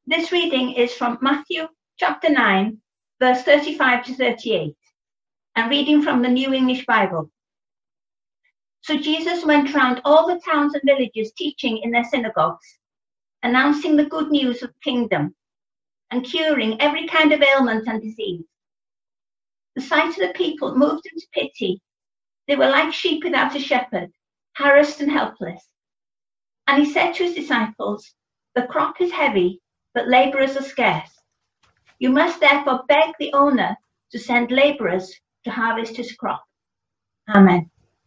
This reading is from Matthew chapter 9, verse 35 to 38, and reading from the New English Bible. So Jesus went around all the towns and villages teaching in their synagogues, announcing the good news of the kingdom, and curing every kind of ailment and disease. The sight of the people moved him to pity. They were like sheep without a shepherd, harassed and helpless. And he said to his disciples, "The crop is heavy, but laborers are scarce. You must therefore beg the owner to send laborers to harvest his crop." Amen.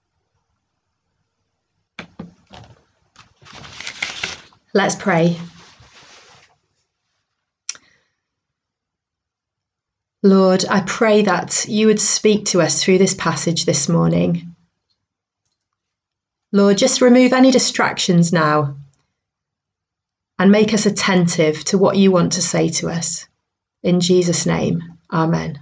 Let's pray. Lord, I pray that you would speak to us through this passage this morning. Lord, just remove any distractions now and make us attentive to what you want to say to us. In Jesus' name, amen.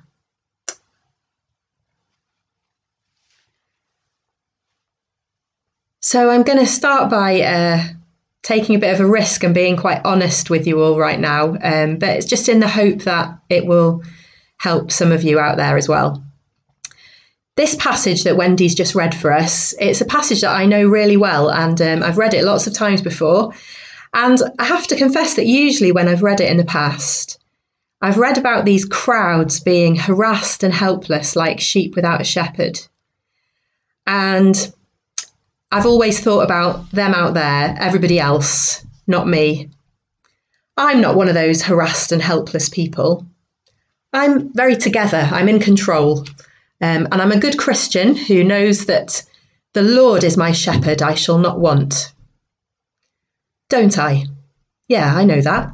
So I'm going to start by taking a bit of a risk and being quite honest with you all right now, but it's just in the hope that it will help some of you out there as well. This passage that Wendy's just read for us, it's a passage that I know really well, and I've read it lots of times before. And I have to confess that usually when I've read it in the past, I've read about these crowds being harassed and helpless like sheep without a shepherd. And I've always thought about them out there, everybody else, not me. I'm not one of those harassed and helpless people. I'm very together, I'm in control. And I'm a good Christian who knows that the Lord is my shepherd, I shall not want. Don't I? Yeah, I know that.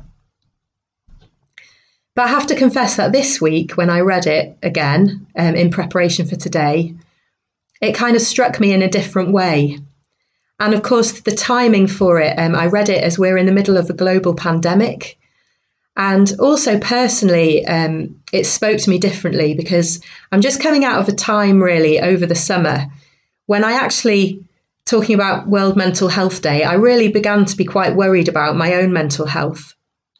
But I have to confess that this week, when I read it again, in preparation for today, it kind of struck me in a different way. And of course, the timing for it, I read it as we're in the middle of a global pandemic. And also personally, it spoke to me differently because I'm just coming out of a time really over the summer when I actually, talking about World Mental Health Day, I really began to be quite worried about my own mental health.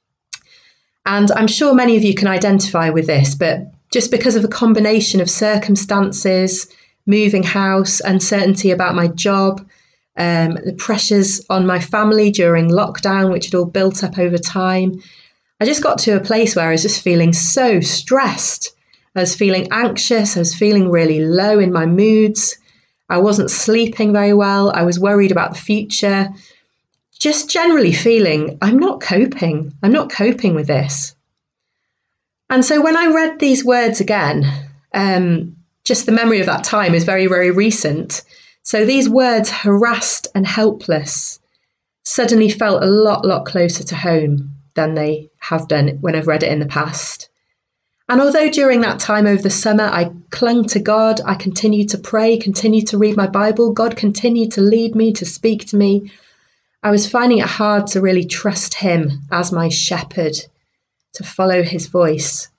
And I'm sure many of you can identify with this, but just because of a combination of circumstances, moving house, uncertainty about my job, the pressures on my family during lockdown, which had all built up over time, I just got to a place where I was just feeling so stressed. I was feeling anxious. I was feeling really low in my moods. I wasn't sleeping very well. I was worried about the future. Just generally feeling I'm not coping. I'm not coping with this. And so when I read these words again, just the memory of that time is very, very recent. So these words, harassed and helpless, suddenly felt a lot closer to home than they have done when I've read it in the past. And although during that time over the summer, I clung to God, I continued to pray, continued to read my Bible, God continued to lead me, to speak to me, I was finding it hard to really trust him as my shepherd, to follow his voice.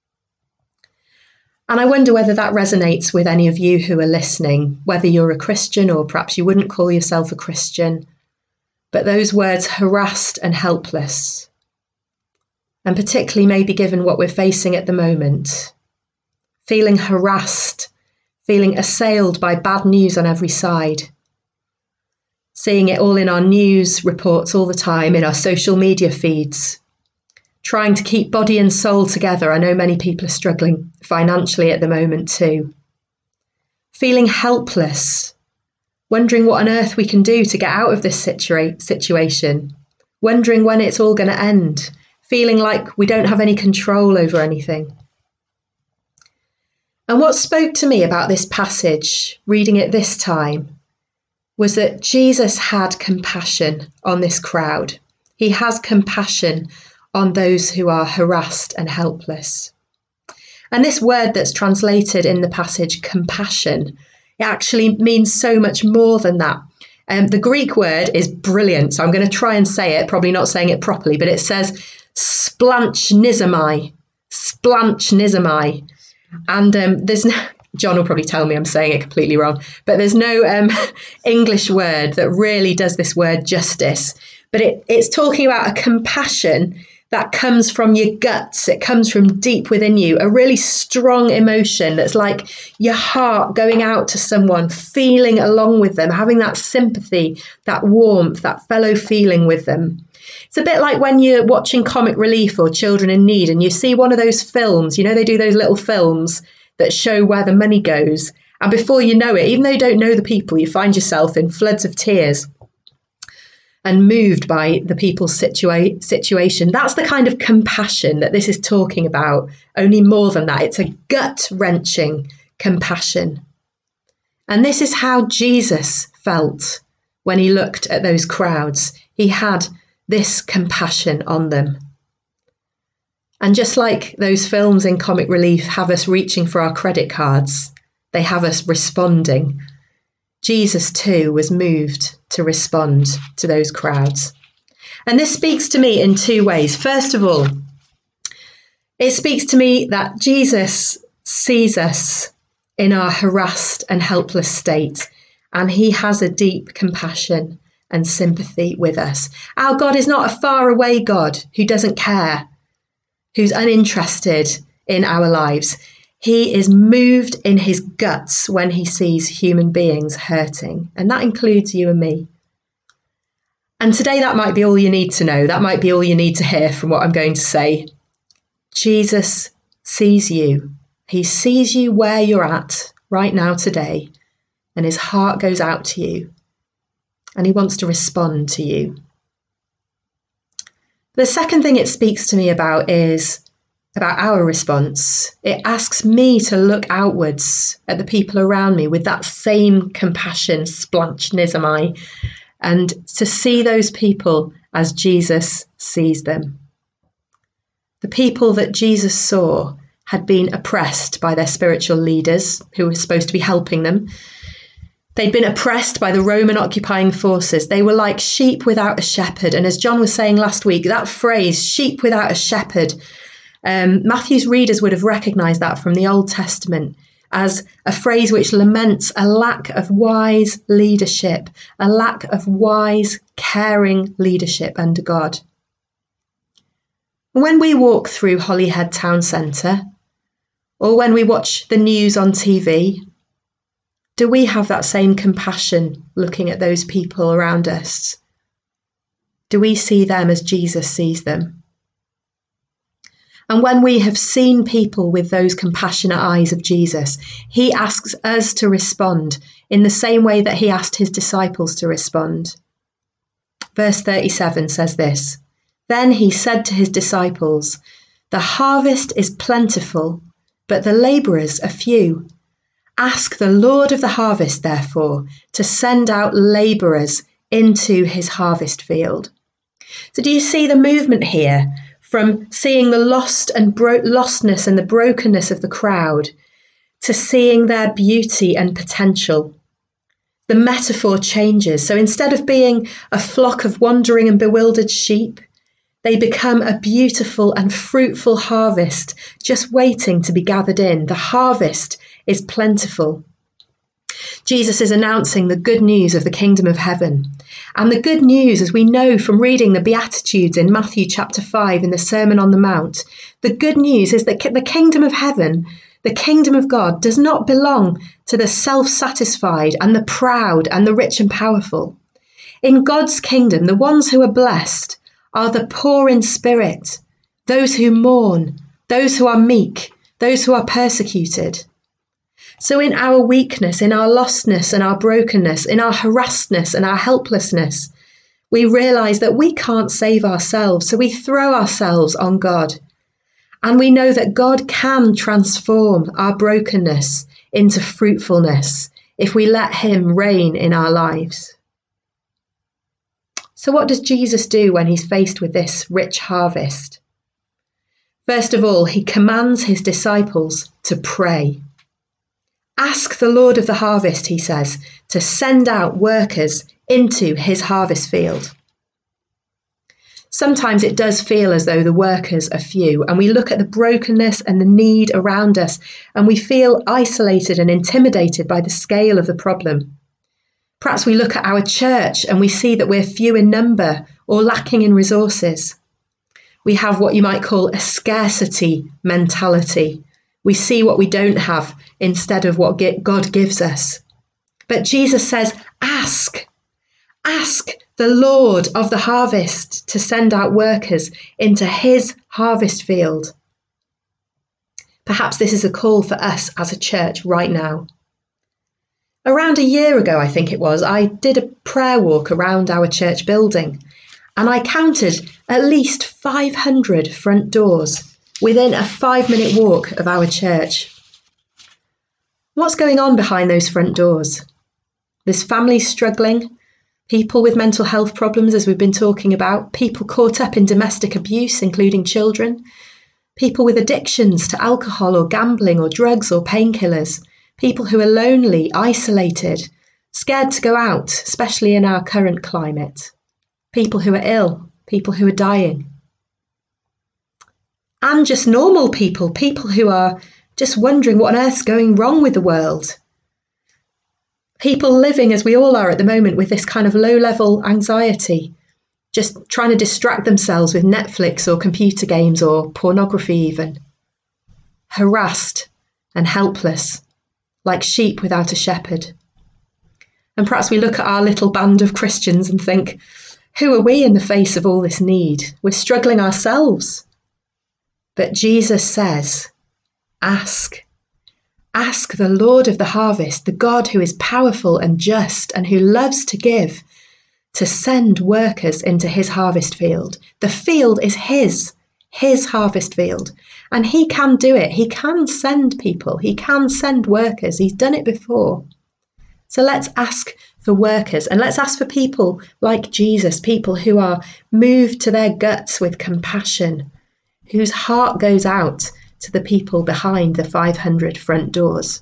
And I wonder whether that resonates with any of you who are listening, whether you're a Christian or perhaps you wouldn't call yourself a Christian, but those words, harassed and helpless, and particularly maybe given what we're facing at the moment, feeling harassed, feeling assailed by bad news on every side, seeing it all in our news reports all the time, in our social media feeds, trying to keep body and soul together. I know many people are struggling financially at the moment too. Feeling helpless, wondering what on earth we can do to get out of this situation, wondering when it's all going to end, feeling like we don't have any control over anything. And what spoke to me about this passage, reading it this time, was that Jesus had compassion on this crowd. He has compassion on those who are harassed and helpless. And this word that's translated in the passage, compassion, it actually means so much more than that. The Greek word is brilliant, so I'm going to try and say it, probably not saying it properly, but it says splanchnismai. And there's no, John will probably tell me I'm saying it completely wrong, but there's no English word that really does this word justice. But it's talking about a compassion that comes from your guts. It comes from deep within you, a really strong emotion that's like your heart going out to someone, feeling along with them, having that sympathy, that warmth, that fellow feeling with them. It's a bit like when you're watching Comic Relief or Children in Need and you see one of those films, they do those little films that show where the money goes. And before you know it, even though you don't know the people, you find yourself in floods of tears and moved by the people's situation. That's the kind of compassion that this is talking about, only more than that. It's a gut-wrenching compassion. And this is how Jesus felt when he looked at those crowds. He had this compassion on them. And just like those films in Comic Relief have us reaching for our credit cards, they have us responding. Jesus too was moved to respond to those crowds. And this speaks to me in two ways. First of all, it speaks to me that Jesus sees us in our harassed and helpless state, and he has a deep compassion and sympathy with us. Our God is not a faraway God who doesn't care, who's uninterested in our lives. He is moved in his guts when he sees human beings hurting, and that includes you and me. And today that might be all you need to know. That might be all you need to hear from what I'm going to say. Jesus sees you. He sees you where you're at right now today, and his heart goes out to you, and he wants to respond to you. The second thing it speaks to me about is about our response. It asks me to look outwards at the people around me with that same compassion, splanchnizomai, and to see those people as Jesus sees them. The people that Jesus saw had been oppressed by their spiritual leaders who were supposed to be helping them. They'd been oppressed by the Roman occupying forces. They were like sheep without a shepherd. And as John was saying last week, that phrase, sheep without a shepherd, Matthew's readers would have recognised that from the Old Testament as a phrase which laments a lack of wise leadership, a lack of wise, caring leadership under God. When we walk through Holyhead Town Centre, or when we watch the news on TV, do we have that same compassion looking at those people around us? Do we see them as Jesus sees them? And when we have seen people with those compassionate eyes of Jesus, he asks us to respond in the same way that he asked his disciples to respond. Verse 37 says this, "Then he said to his disciples, 'The harvest is plentiful, but the labourers are few. Ask the Lord of the harvest, therefore, to send out labourers into his harvest field.'" So do you see the movement here? From seeing the lost and lostness and the brokenness of the crowd to seeing their beauty and potential. The metaphor changes. So instead of being a flock of wandering and bewildered sheep, they become a beautiful and fruitful harvest just waiting to be gathered in. The harvest is plentiful. Jesus is announcing the good news of the kingdom of heaven. And the good news, as we know from reading the Beatitudes in Matthew chapter 5 in the Sermon on the Mount, the good news is that the kingdom of heaven, the kingdom of God, does not belong to the self-satisfied and the proud and the rich and powerful. In God's kingdom, the ones who are blessed are the poor in spirit, those who mourn, those who are meek, those who are persecuted. So in our weakness, in our lostness and our brokenness, in our harassedness and our helplessness, we realise that we can't save ourselves, so we throw ourselves on God. And we know that God can transform our brokenness into fruitfulness if we let him reign in our lives. So what does Jesus do when he's faced with this rich harvest? First of all, he commands his disciples to pray. Ask the Lord of the harvest, he says, to send out workers into his harvest field. Sometimes it does feel as though the workers are few, and we look at the brokenness and the need around us, and we feel isolated and intimidated by the scale of the problem. Perhaps we look at our church and we see that we're few in number or lacking in resources. We have what you might call a scarcity mentality. We see what we don't have instead of what God gives us. But Jesus says, ask the Lord of the harvest to send out workers into his harvest field. Perhaps this is a call for us as a church right now. Around a year ago, I think it was, I did a prayer walk around our church building, and I counted at least 500 front doors within a 5-minute walk of our church. What's going on behind those front doors? There's families struggling, people with mental health problems, as we've been talking about, people caught up in domestic abuse, including children, people with addictions to alcohol or gambling or drugs or painkillers, people who are lonely, isolated, scared to go out, especially in our current climate, people who are ill, people who are dying. And just normal people, people who are just wondering what on earth's going wrong with the world. People living, as we all are at the moment, with this kind of low-level anxiety, just trying to distract themselves with Netflix or computer games or pornography even. Harassed and helpless, like sheep without a shepherd. And perhaps we look at our little band of Christians and think, who are we in the face of all this need? We're struggling ourselves. But Jesus says, ask. Ask the Lord of the harvest, the God who is powerful and just and who loves to give, to send workers into his harvest field. The field is his harvest field. And he can do it. He can send people. He can send workers. He's done it before. So let's ask for workers, and let's ask for people like Jesus, people who are moved to their guts with compassion, whose heart goes out to the people behind the 500 front doors.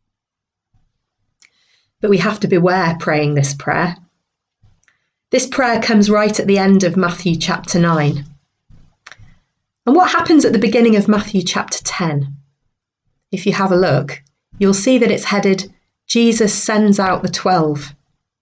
But we have to beware praying this prayer. This prayer comes right at the end of Matthew chapter 9. And what happens at the beginning of Matthew chapter 10? If you have a look, you'll see that it's headed, Jesus sends out the 12.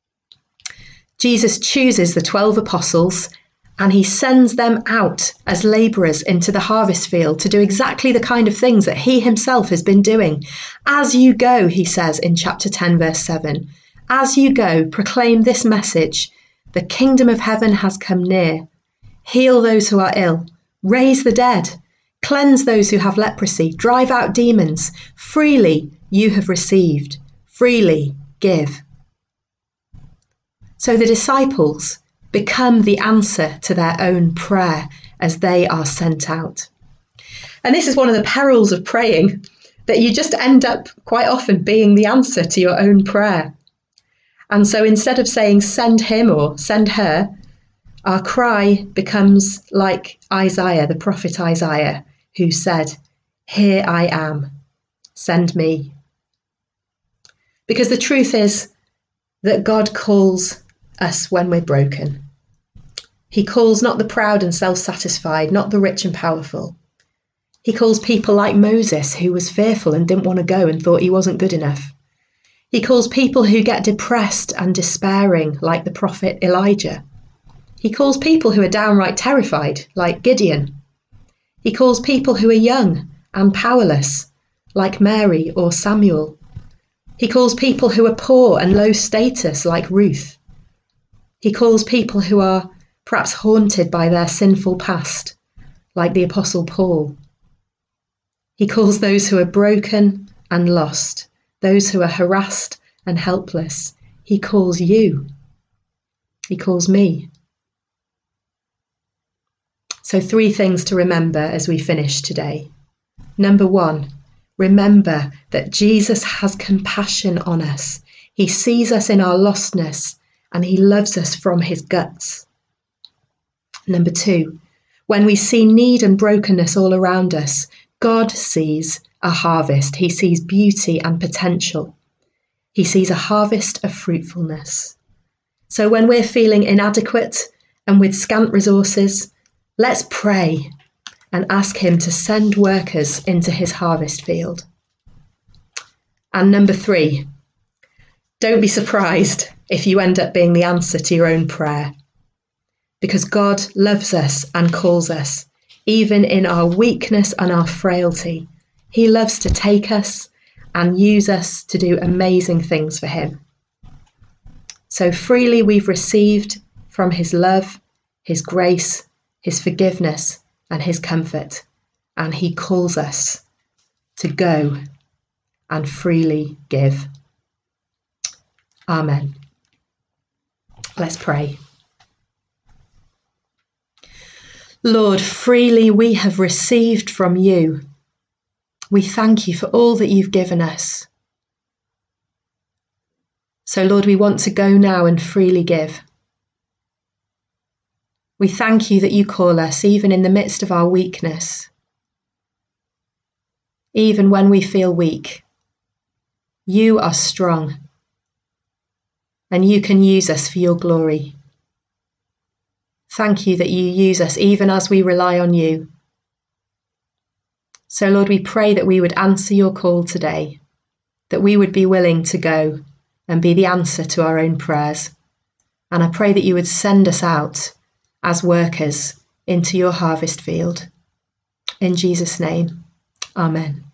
Jesus chooses the 12 apostles and he sends them out as labourers into the harvest field to do exactly the kind of things that he himself has been doing. As you go, he says in chapter 10, verse 7, as you go, proclaim this message, the kingdom of heaven has come near. Heal those who are ill, raise the dead, cleanse those who have leprosy, drive out demons. Freely you have received, freely give. So the disciples become the answer to their own prayer as they are sent out. And this is one of the perils of praying, that you just end up quite often being the answer to your own prayer. And so instead of saying send him or send her, our cry becomes like Isaiah, the prophet Isaiah, who said, here I am, send me. Because the truth is that God calls us when we're broken. He calls not the proud and self-satisfied, not the rich and powerful. He calls people like Moses, who was fearful and didn't want to go and thought he wasn't good enough. He calls people who get depressed and despairing, like the prophet Elijah. He calls people who are downright terrified, like Gideon. He calls people who are young and powerless, like Mary or Samuel. He calls people who are poor and low status, like Ruth. He calls people who are perhaps haunted by their sinful past, like the Apostle Paul. He calls those who are broken and lost, those who are harassed and helpless. He calls you. He calls me. So 3 things to remember as we finish today. Number 1, remember that Jesus has compassion on us. He sees us in our lostness and he loves us from his guts. Number 2, when we see need and brokenness all around us, God sees a harvest. He sees beauty and potential. He sees a harvest of fruitfulness. So when we're feeling inadequate and with scant resources, let's pray and ask him to send workers into his harvest field. And number 3, don't be surprised if you end up being the answer to your own prayer. Because God loves us and calls us. even in our weakness and our frailty. He loves to take us and use us to do amazing things for him. So freely we've received from his love, his grace, his forgiveness, and his comfort. And he calls us to go and freely give. Amen. Let's pray. Lord, freely we have received from you. We thank you for all that you've given us. So, Lord, we want to go now and freely give. We thank you that you call us even in the midst of our weakness. Even when we feel weak, you are strong and you can use us for your glory. Thank you that you use us even as we rely on you. So, Lord, we pray that we would answer your call today, that we would be willing to go and be the answer to our own prayers. And I pray that you would send us out as workers into your harvest field. In Jesus' name, amen.